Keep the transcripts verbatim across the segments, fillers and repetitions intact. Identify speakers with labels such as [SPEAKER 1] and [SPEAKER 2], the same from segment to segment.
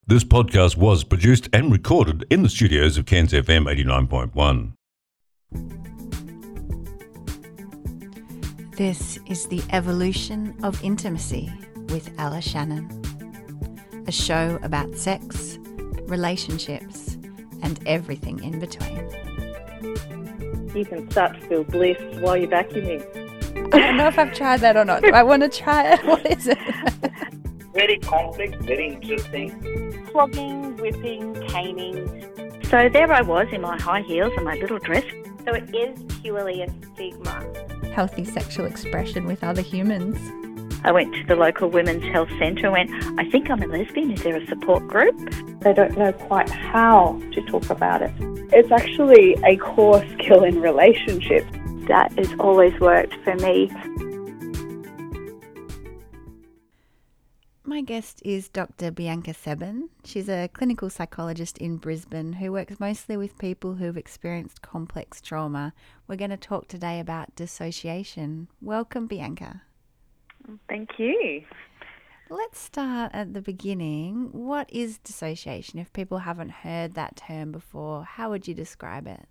[SPEAKER 1] This podcast was produced and recorded in the studios of Cairns F M eighty-nine point one.
[SPEAKER 2] This is The Evolution of Intimacy with Ella Shannon, a show about sex, relationships, and everything in between.
[SPEAKER 3] You can start to feel bliss while you're vacuuming.
[SPEAKER 2] I don't know if I've tried that or not. Do I want to try it? What is it?
[SPEAKER 4] Very complex, very interesting.
[SPEAKER 3] Flogging, whipping, caning. So there I was in my high heels and my little dress. So it is purely a stigma.
[SPEAKER 2] Healthy sexual expression with other humans.
[SPEAKER 3] I went to the local women's health centre and went, I think I'm a lesbian. Is there a support group?
[SPEAKER 5] They don't know quite how to talk about it. It's actually a core skill in relationships.
[SPEAKER 3] That has always worked for me.
[SPEAKER 2] My guest is Doctor Bianca Seban. She's a clinical psychologist in Brisbane who works mostly with people who've experienced complex trauma. We're going to talk today about dissociation. Welcome, Bianca.
[SPEAKER 3] Thank you.
[SPEAKER 2] Let's start at the beginning. What is dissociation? If people haven't heard that term before, how would you describe it?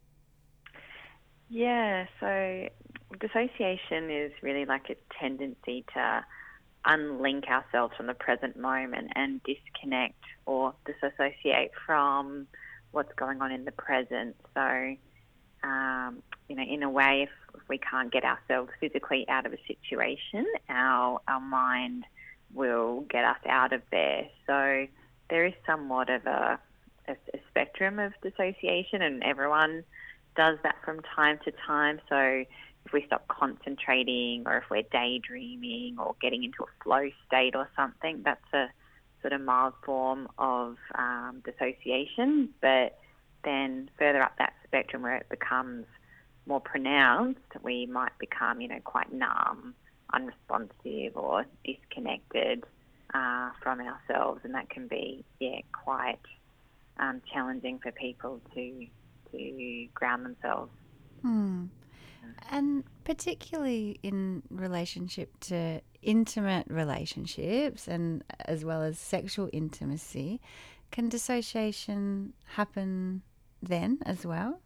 [SPEAKER 6] Yeah, so dissociation is really like a tendency to unlink ourselves from the present moment and disconnect or disassociate from what's going on in the present. So, um, you know, in a way, if, if we can't get ourselves physically out of a situation, our our mind will get us out of there. So there is somewhat of a, a, a spectrum of dissociation, and everyone does that from time to time. So if we stop concentrating, or if we're daydreaming or getting into a flow state or something, that's a sort of mild form of um, dissociation. But then further up that spectrum where it becomes more pronounced, we might become, you know, quite numb, unresponsive or disconnected uh, from ourselves, and that can be, yeah, quite um, challenging for people to to ground themselves.
[SPEAKER 2] Hmm. And particularly in relationship to intimate relationships and as well as sexual intimacy, can dissociation happen then as well?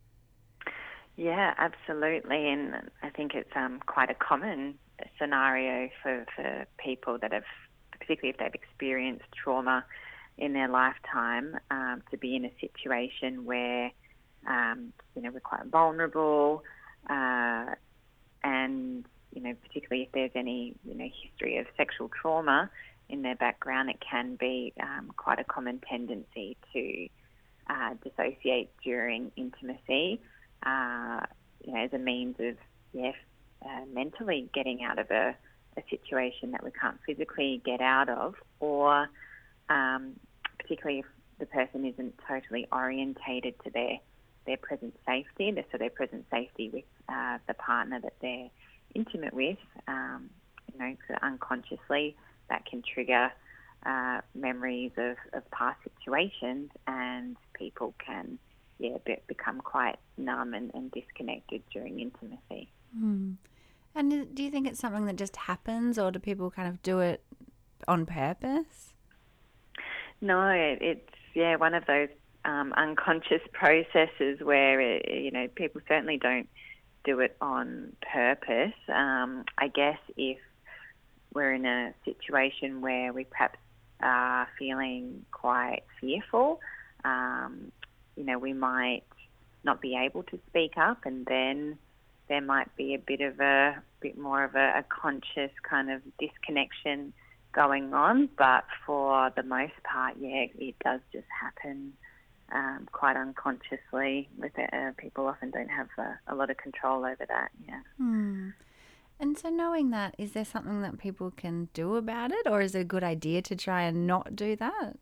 [SPEAKER 6] Yeah, absolutely. And I think it's um, quite a common scenario for, for people that have, particularly if they've experienced trauma in their lifetime, um, to be in a situation where, um, you know, we're quite vulnerable, Uh, and, you know, particularly if there's any, you know, history of sexual trauma in their background, it can be um, quite a common tendency to uh, dissociate during intimacy, uh, you know, as a means of, yes, uh, mentally getting out of a, a situation that we can't physically get out of, or um, particularly if the person isn't totally orientated to their their present safety, so their present safety with uh, the partner that they're intimate with, um, you know, so unconsciously that can trigger uh, memories of, of past situations, and people can, yeah, be, become quite numb and, and disconnected during intimacy.
[SPEAKER 2] Hmm. And do you think it's something that just happens, or do people kind of do it on purpose?
[SPEAKER 6] No, it's, yeah, one of those Um, unconscious processes where, you know, people certainly don't do it on purpose. Um, I guess if we're in a situation where we perhaps are feeling quite fearful, um, you know, we might not be able to speak up, and then there might be a bit of a bit more of a, a conscious kind of disconnection going on. But for the most part, yeah, it does just happen Um, quite unconsciously. With it, uh, people often don't have a, a lot of control over that. Yeah.
[SPEAKER 2] Hmm. And so, knowing that, is there something that people can do about it, or is it a good idea to try and not do that?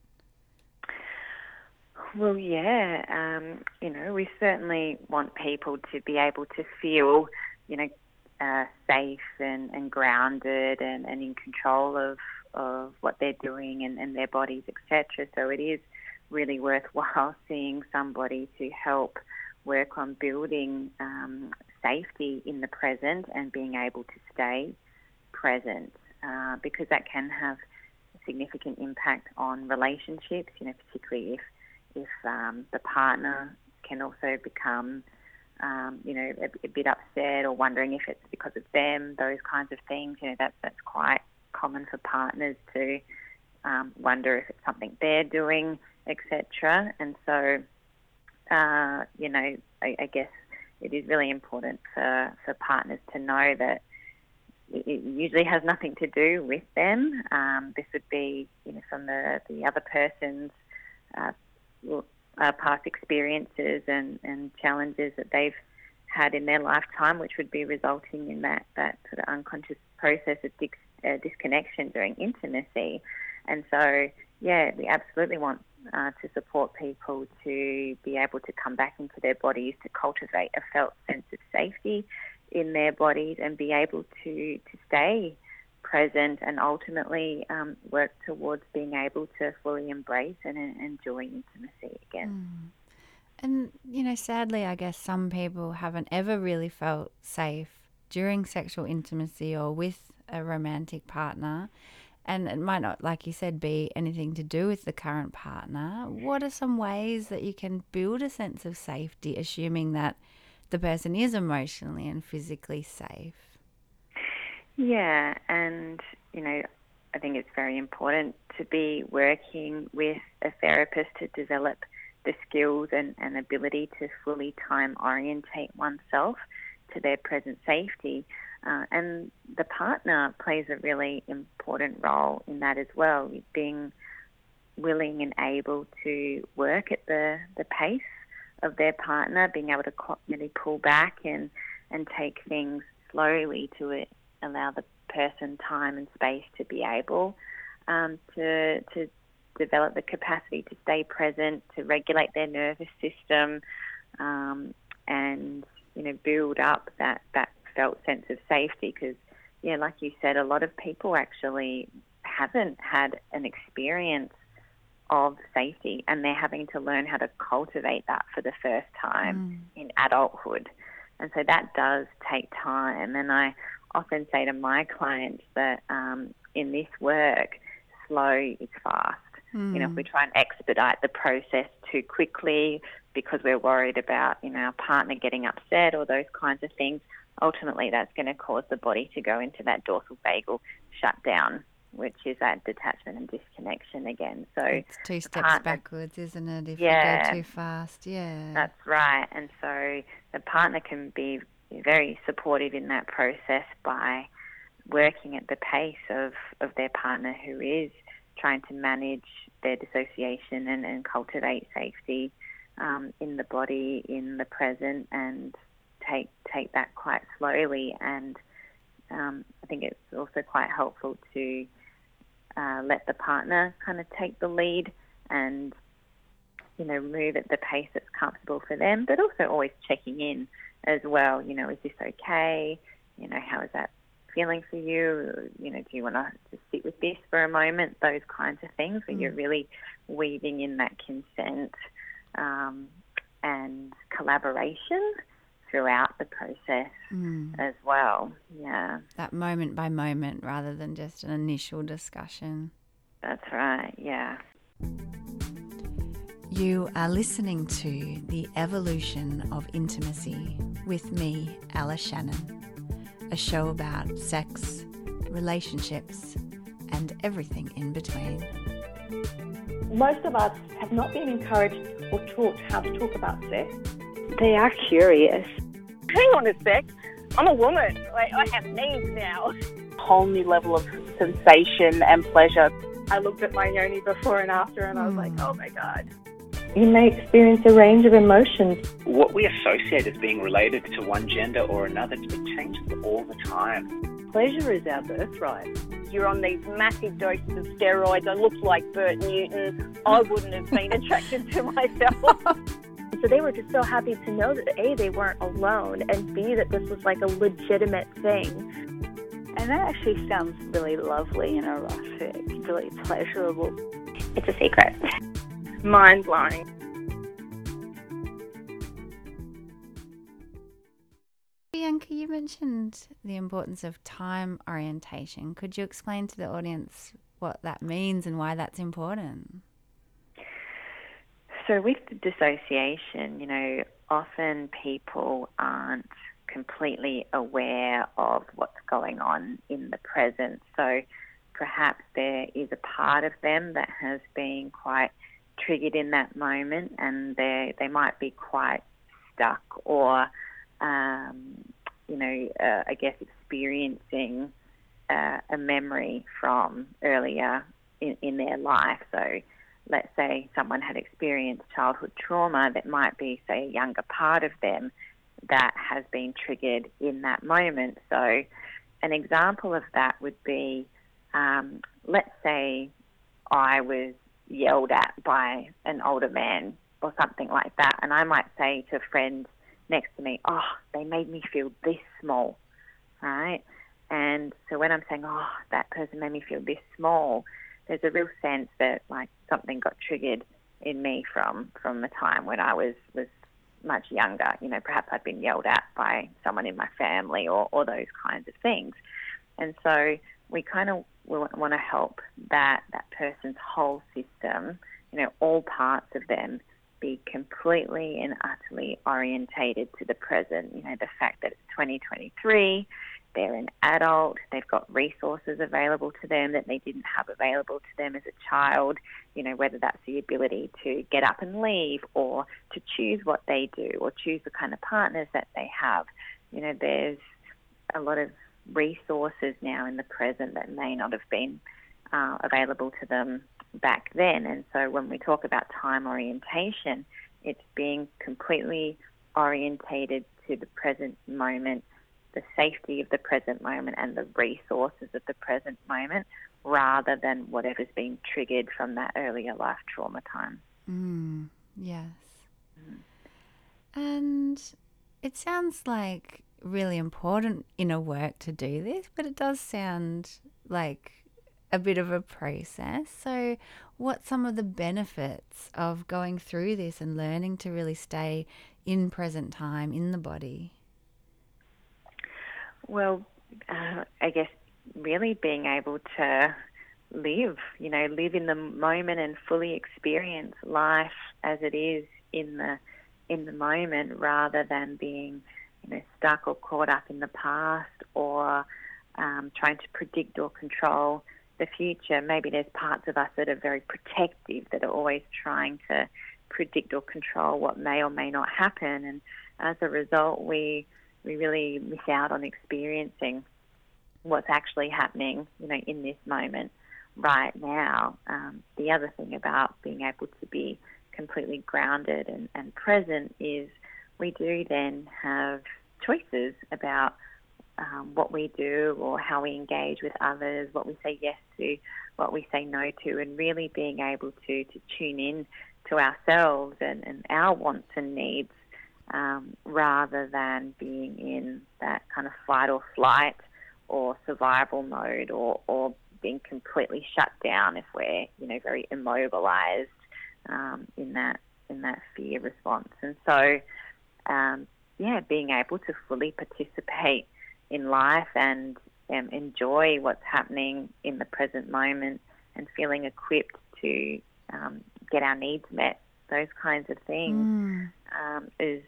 [SPEAKER 6] Well, yeah. Um, you know, we certainly want people to be able to feel, you know, uh, safe and, and grounded and, and in control of, of what they're doing and, and their bodies, et cetera. So it is really worthwhile seeing somebody to help work on building um, safety in the present and being able to stay present, uh, because that can have significant impact on relationships, you know, particularly if, if um, the partner can also become, um, you know, a, a bit upset or wondering if it's because of them, those kinds of things. You know, that, that's quite common for partners to um, wonder if it's something they're doing, et cetera. And so, uh, you know, I, I guess it is really important for, for partners to know that it usually has nothing to do with them. Um, this would be, you know, from the, the other person's uh, uh, past experiences and, and challenges that they've had in their lifetime, which would be resulting in that, that sort of unconscious process of dis- uh, disconnection during intimacy. And so, yeah, we absolutely want uh, to support people to be able to come back into their bodies, to cultivate a felt sense of safety in their bodies and be able to, to stay present and ultimately um, work towards being able to fully embrace and uh, enjoy intimacy again.
[SPEAKER 2] Mm. And, you know, sadly, I guess some people haven't ever really felt safe during sexual intimacy or with a romantic partner. And it might not, like you said, be anything to do with the current partner. What are some ways that you can build a sense of safety, assuming that the person is emotionally and physically safe?
[SPEAKER 6] Yeah, and, you know, I think it's very important to be working with a therapist to develop the skills and, and ability to fully time orientate oneself to their present safety. Uh, and the partner plays a really important role in that as well, being willing and able to work at the, the pace of their partner, being able to really pull back and, and take things slowly to it, allow the person time and space to be able um, to to develop the capacity to stay present, to regulate their nervous system, um, and you know build up that, that felt sense of safety. Because, yeah, like you said, a lot of people actually haven't had an experience of safety, and they're having to learn how to cultivate that for the first time mm. in adulthood. And so that does take time. And I often say to my clients that um, in this work, slow is fast. Mm. You know, if we try and expedite the process too quickly because we're worried about, you know, our partner getting upset or those kinds of things, ultimately that's going to cause the body to go into that dorsal vagal shutdown, which is that detachment and disconnection again. So
[SPEAKER 2] it's two steps partner, backwards, isn't it, if
[SPEAKER 6] yeah,
[SPEAKER 2] you go too fast? Yeah.
[SPEAKER 6] That's right. And so the partner can be very supportive in that process by working at the pace of, of their partner who is trying to manage their dissociation and, and cultivate safety um, in the body, in the present, and take take that quite slowly. And um, I think it's also quite helpful to uh, let the partner kind of take the lead and, you know, move at the pace that's comfortable for them, but also always checking in as well. You know, is this okay? You know, how is that feeling for you? You know, do you want to just sit with this for a moment? Those kinds of things where mm. you're really weaving in that consent um, and collaboration throughout the process mm. as well. Yeah.
[SPEAKER 2] That moment by moment rather than just an initial discussion.
[SPEAKER 6] That's right, yeah.
[SPEAKER 2] You are listening to The Evolution of Intimacy with me, Alice Shannon, a show about sex, relationships, and everything in between.
[SPEAKER 5] Most of us have not been encouraged or taught how to talk about sex.
[SPEAKER 3] They are curious.
[SPEAKER 7] Hang on a sec. I'm a woman. Like, I have needs now.
[SPEAKER 5] Whole new level of sensation and pleasure. I looked at my yoni before and after and I was like, oh my God.
[SPEAKER 3] You may experience a range of emotions.
[SPEAKER 4] What we associate as being related to one gender or another, it changes all the time.
[SPEAKER 5] Pleasure is our birthright.
[SPEAKER 7] You're on these massive doses of steroids. I look like Bert Newton. I wouldn't have been attracted to myself.
[SPEAKER 8] So they were just so happy to know that A, they weren't alone, and B, that this was like a legitimate thing.
[SPEAKER 5] And that actually sounds really lovely and erotic, really pleasurable.
[SPEAKER 3] It's a secret.
[SPEAKER 7] Mind-blowing.
[SPEAKER 2] Bianca, you mentioned the importance of time orientation. Could you explain to the audience what that means and why that's important.
[SPEAKER 6] So with dissociation, you know, often people aren't completely aware of what's going on in the present. So perhaps there is a part of them that has been quite triggered in that moment, and they they might be quite stuck or, um, you know, uh, I guess experiencing uh, a memory from earlier in, in their life. So let's say someone had experienced childhood trauma, that might be, say, a younger part of them that has been triggered in that moment. So an example of that would be, um, let's say I was yelled at by an older man or something like that, and I might say to a friend next to me, oh, they made me feel this small, right? And so when I'm saying, oh, that person made me feel this small, there's a real sense that like something got triggered in me from, from the time when I was, was much younger. You know, perhaps I'd been yelled at by someone in my family or, or those kinds of things. And so we kind of want to help that, that person's whole system, you know, all parts of them be completely and utterly orientated to the present. You know, the fact that it's twenty twenty-three, they're an adult, they've got resources available to them that they didn't have available to them as a child, you know, whether that's the ability to get up and leave or to choose what they do or choose the kind of partners that they have. You know, there's a lot of resources now in the present that may not have been uh, available to them back then. And so when we talk about time orientation, it's being completely orientated to the present moment, the safety of the present moment and the resources of the present moment, rather than whatever's been triggered from that earlier life trauma time.
[SPEAKER 2] Mm, yes. Mm. And it sounds like really important inner work to do this, but it does sound like a bit of a process. So what's some of the benefits of going through this and learning to really stay in present time in the body?
[SPEAKER 6] Well, uh, I guess really being able to live, you know, live in the moment and fully experience life as it is in the in the moment, rather than being, you know, stuck or caught up in the past or um, trying to predict or control the future. Maybe there's parts of us that are very protective, that are always trying to predict or control what may or may not happen, and as a result, we we really miss out on experiencing what's actually happening, you know, in this moment right now. Um, the other thing about being able to be completely grounded and, and present is we do then have choices about um, what we do or how we engage with others, what we say yes to, what we say no to, and really being able to, to tune in to ourselves and, and our wants and needs, um, rather than being in that kind of fight or flight or survival mode, or, or being completely shut down if we're, you know, very immobilized um, in that in that fear response. And so, um, yeah, being able to fully participate in life and um, enjoy what's happening in the present moment and feeling equipped to um, get our needs met, those kinds of things, mm. um, is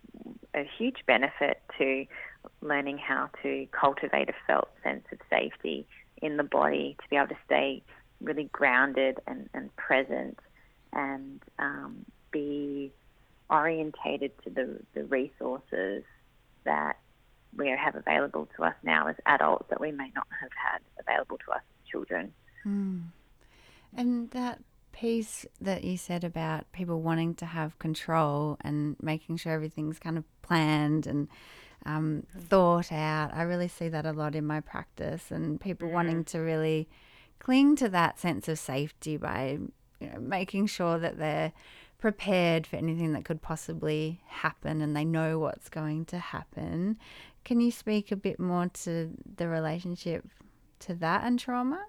[SPEAKER 6] a huge benefit to learning how to cultivate a felt sense of safety in the body, to be able to stay really grounded and, and present and um, be orientated to the, the resources that we have available to us now as adults that we may not have had available to us as children.
[SPEAKER 2] Mm. And that piece that you said about people wanting to have control and making sure everything's kind of planned and um, thought out, I really see that a lot in my practice, and people mm. wanting to really cling to that sense of safety by, you know, making sure that they're prepared for anything that could possibly happen and they know what's going to happen. Can you speak a bit more to the relationship to that and trauma?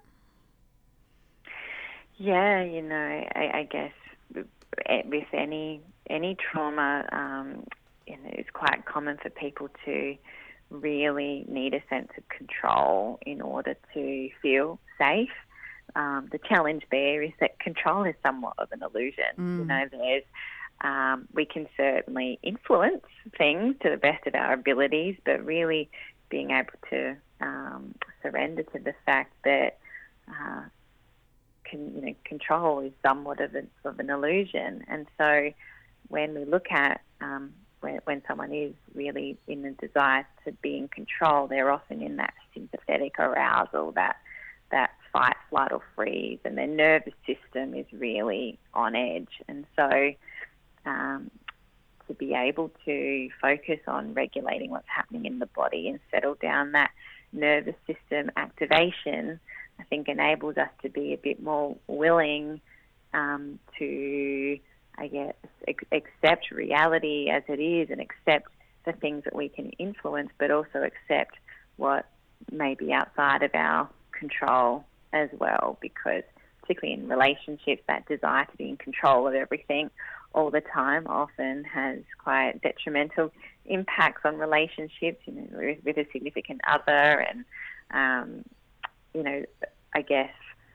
[SPEAKER 6] Yeah, you know, I, I guess with any any trauma, um, you know, it's quite common for people to really need a sense of control in order to feel safe. um, the challenge there is that control is somewhat of an illusion.
[SPEAKER 2] Mm.
[SPEAKER 6] You know, there's um, we can certainly influence things to the best of our abilities, but really being able to um, surrender to the fact that uh, can, you know, control is somewhat of, a, of an illusion. And so when we look at um, when, when someone is really in the desire to be in control, they're often in that sympathetic arousal, that that fight, flight or freeze, and their nervous system is really on edge. And so um, to be able to focus on regulating what's happening in the body and settle down that nervous system activation, I think enables us to be a bit more willing um, to, I guess, ex- accept reality as it is and accept the things that we can influence, but also accept what may be outside of our control as well, because particularly in relationships, that desire to be in control of everything all the time often has quite detrimental impacts on relationships, you know, with, with a significant other, and um, you know, I guess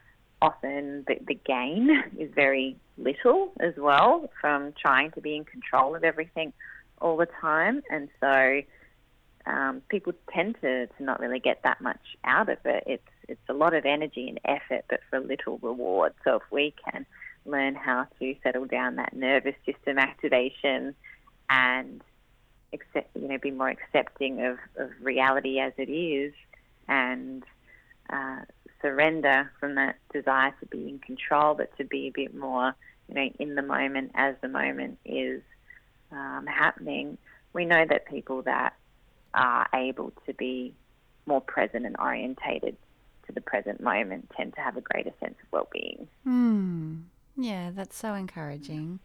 [SPEAKER 6] often the, the gain is very little as well from trying to be in control of everything all the time, and so um, people tend to, to not really get that much out of it. It's it's a lot of energy and effort, but for little reward. So if we can learn how to settle down that nervous system activation and accept, you know, be more accepting of, of reality as it is, and uh, surrender from that desire to be in control, but to be a bit more, you know, in the moment as the moment is um, happening. We know that people that are able to be more present and orientated to the present moment tend to have a greater sense of well-being.
[SPEAKER 2] Mm. Yeah, that's so encouraging.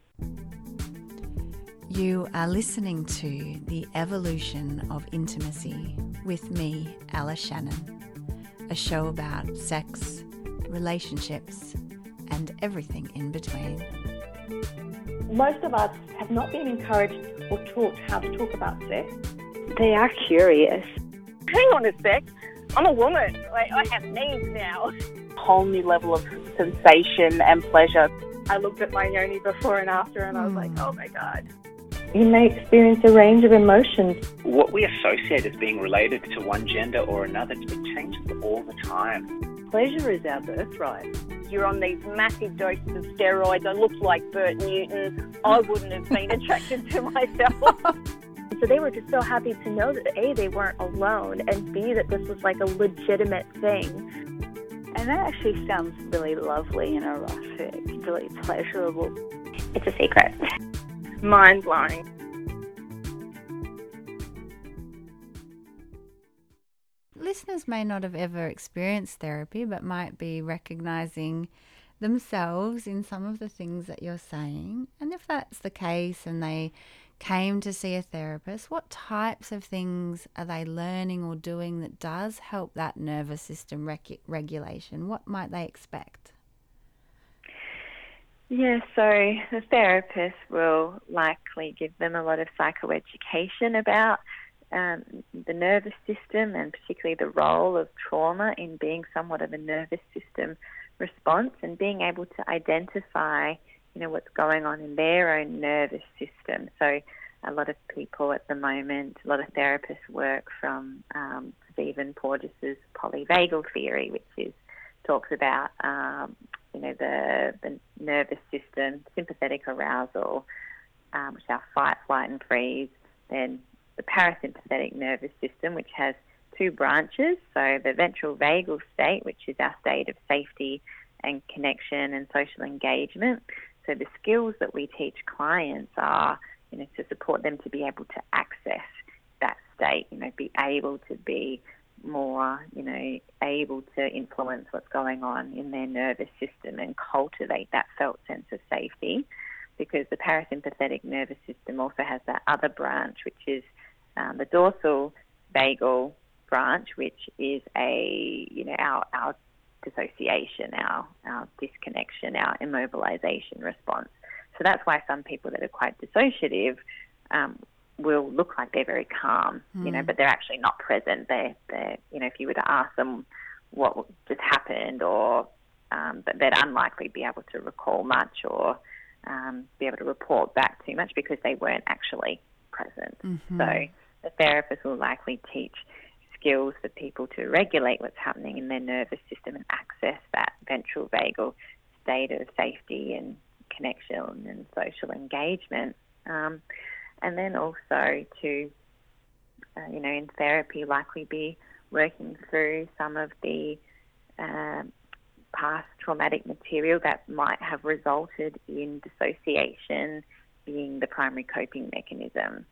[SPEAKER 2] You are listening to The Evolution of Intimacy with me, Alice Shannon, a show about sex, relationships, and everything in between.
[SPEAKER 5] Most of us have not been encouraged or taught how to talk about sex.
[SPEAKER 3] They are curious.
[SPEAKER 7] Hang on a sec. I'm a woman. Like, I have needs now.
[SPEAKER 5] Whole new level of sensation and pleasure. I looked at my yoni before and after and I was like, oh my God.
[SPEAKER 8] You may experience a range of emotions.
[SPEAKER 4] What we associate as being related to one gender or another, it changes all the time.
[SPEAKER 5] Pleasure is our birthright.
[SPEAKER 7] You're on these massive doses of steroids. I looked like Bert Newton. I wouldn't have been attracted to myself.
[SPEAKER 8] So they were just so happy to know that A, they weren't alone, and B, that this was like a legitimate thing.
[SPEAKER 5] And that actually sounds really lovely and erotic, really pleasurable.
[SPEAKER 3] It's a secret.
[SPEAKER 7] Mind-blowing.
[SPEAKER 2] Listeners may not have ever experienced therapy, but might be recognizing themselves in some of the things that you're saying. And if that's the case and they came to see a therapist, what types of things are they learning or doing that does help that nervous system rec- regulation? What might they expect?
[SPEAKER 6] Yeah, so the therapist will likely give them a lot of psychoeducation about um, the nervous system, and particularly the role of trauma in being somewhat of a nervous system response, and being able to identify, you know, what's going on in their own nervous system. So a lot of people at the moment, a lot of therapists work from um, Stephen Porges' polyvagal theory, which is talks about um, you know the the nervous system, sympathetic arousal, um, which is our fight, flight, and freeze. Then the parasympathetic nervous system, which has two branches. So the ventral vagal state, which is our state of safety and connection and social engagement. So the skills that we teach clients are, you know, to support them to be able to access that state, you know, be able to be more, you know, able to influence what's going on in their nervous system and cultivate that felt sense of safety, because the parasympathetic nervous system also has that other branch, which is um, the dorsal vagal branch, which is a, you know, our, our dissociation, our, our disconnection, our immobilization response. So that's why some people that are quite dissociative um, will look like they're very calm, mm. you know, but they're actually not present. They're, they're, you know, if you were to ask them what just happened or um, but they'd unlikely be able to recall much or um, be able to report back too much because they weren't actually present.
[SPEAKER 2] Mm-hmm.
[SPEAKER 6] So the therapist will likely teach skills for people to regulate what's happening in their nervous system and access that ventral vagal state of safety and connection and social engagement. Um, and then also to, uh, you know, in therapy, likely be working through some of the uh, past traumatic material that might have resulted in dissociation being the primary coping mechanism.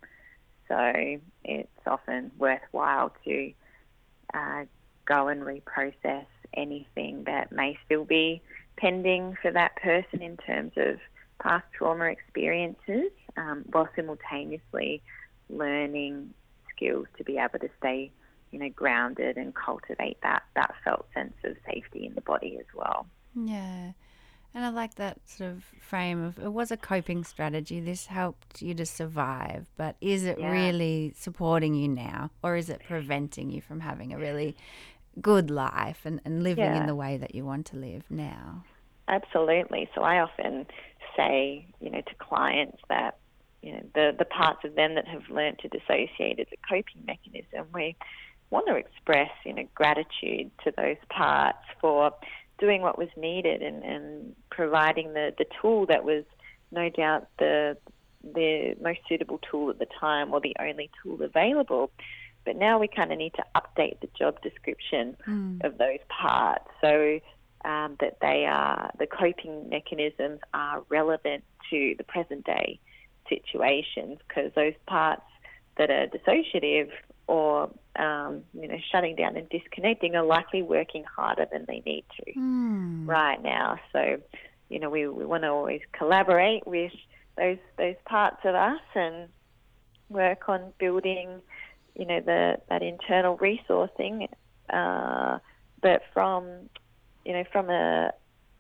[SPEAKER 6] So it's often worthwhile to uh, go and reprocess anything that may still be pending for that person in terms of past trauma experiences, um, while simultaneously learning skills to be able to stay, you know, grounded and cultivate that, that felt sense of safety in the body as well.
[SPEAKER 2] Yeah. And I like that sort of frame of, it was a coping strategy. This helped you to survive, but is it
[SPEAKER 6] Yeah.
[SPEAKER 2] really supporting you now, or is it preventing you from having a really good life and, and living
[SPEAKER 6] Yeah.
[SPEAKER 2] in the way that you want to live now?
[SPEAKER 6] Absolutely. So I often say, you know, to clients that, you know, the, the parts of them that have learned to dissociate as a coping mechanism, we want to express, you know, gratitude to those parts for doing what was needed and, and providing the, the tool that was no doubt the the most suitable tool at the time or the only tool available. But now we kind of need to update the job description
[SPEAKER 2] Mm.
[SPEAKER 6] of those parts so um, that they are, the coping mechanisms are relevant to the present day situations, because those parts that are dissociative or um, you know, shutting down and disconnecting are likely working harder than they need to
[SPEAKER 2] Mm.
[SPEAKER 6] right now. So, you know, we, we want to always collaborate with those those parts of us and work on building, you know, the that internal resourcing, uh, but from, you know, from a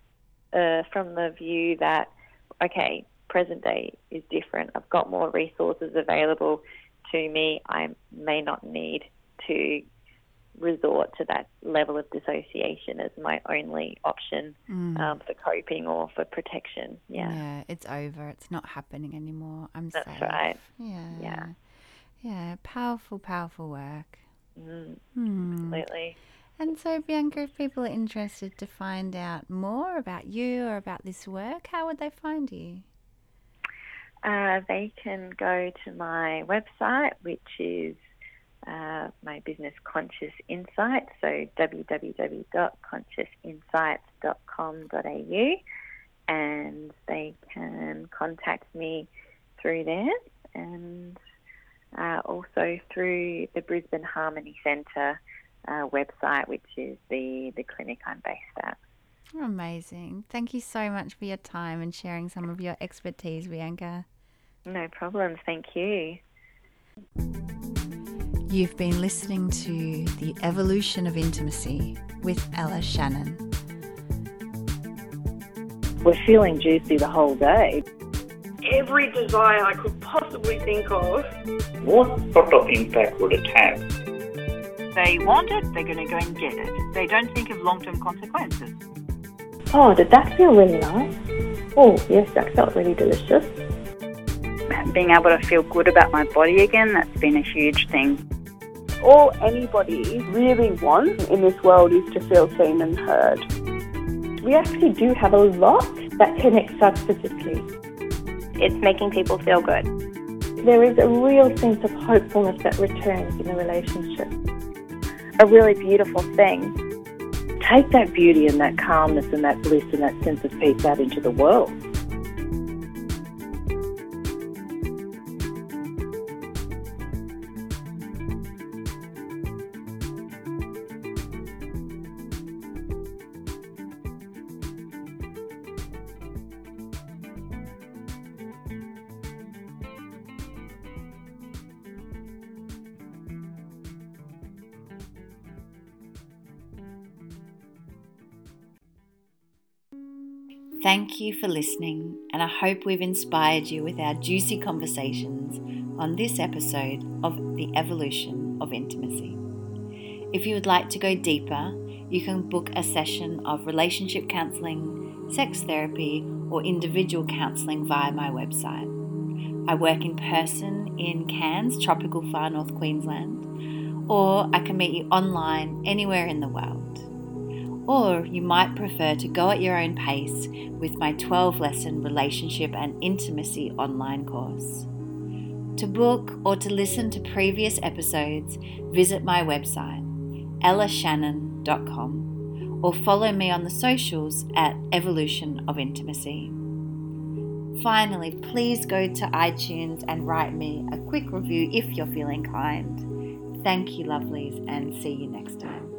[SPEAKER 6] uh, from the view that, okay, present day is different. I've got more resources available to me. I may not need to resort to that level of dissociation as my only option
[SPEAKER 2] Mm.
[SPEAKER 6] um, for coping or for protection. Yeah,
[SPEAKER 2] Yeah, it's over. It's not happening anymore. I'm
[SPEAKER 6] that's
[SPEAKER 2] safe.
[SPEAKER 6] right.
[SPEAKER 2] Yeah.
[SPEAKER 6] Yeah.
[SPEAKER 2] Yeah, powerful, powerful work.
[SPEAKER 6] Mm,
[SPEAKER 2] Hmm.
[SPEAKER 6] absolutely.
[SPEAKER 2] And so, Bianca, if people are interested to find out more about you or about this work, how would they find you?
[SPEAKER 6] Uh, they can go to my website, which is uh, my business Conscious Insights, so w w w dot conscious insights dot com dot a u, and they can contact me through there and uh, also through the Brisbane Harmony Centre uh, website, which is the, the clinic I'm based at.
[SPEAKER 2] Amazing. Thank you so much for your time and sharing some of your expertise, Bianca.
[SPEAKER 6] No problems. Thank you.
[SPEAKER 2] You've been listening to The Evolution of Intimacy with Ella Shannon.
[SPEAKER 5] We're feeling juicy the whole day.
[SPEAKER 7] Every desire I could possibly think of.
[SPEAKER 9] What sort of impact would it have?
[SPEAKER 10] They want it, they're going to go and get it. They don't think of long-term consequences.
[SPEAKER 5] Oh, did that feel really nice? Oh, yes, that felt really delicious.
[SPEAKER 11] Being able to feel good about my body again, that's been a huge thing.
[SPEAKER 5] All anybody really wants in this world is to feel seen and heard. We actually do have a lot that connects us physically.
[SPEAKER 8] It's making people feel good.
[SPEAKER 5] There is a real sense of hopefulness that returns in a relationship.
[SPEAKER 8] A really beautiful thing.
[SPEAKER 5] Take that beauty and that calmness and that bliss and that sense of peace out into the world.
[SPEAKER 2] Thank you for listening, and I hope we've inspired you with our juicy conversations on this episode of The Evolution of Intimacy. If you would like to go deeper, You can book a session of relationship counselling, sex therapy, or individual counselling via my website. I work in person in Cairns, tropical far north Queensland, or I can meet you online anywhere in the world. Or you might prefer to go at your own pace with my twelve lesson relationship and intimacy online course. To book or to listen to previous episodes, visit my website, ella shannon dot com, or follow me on the socials at Evolution of Intimacy. Finally, please go to iTunes and write me a quick review if you're feeling kind. Thank you, lovelies, and see you next time.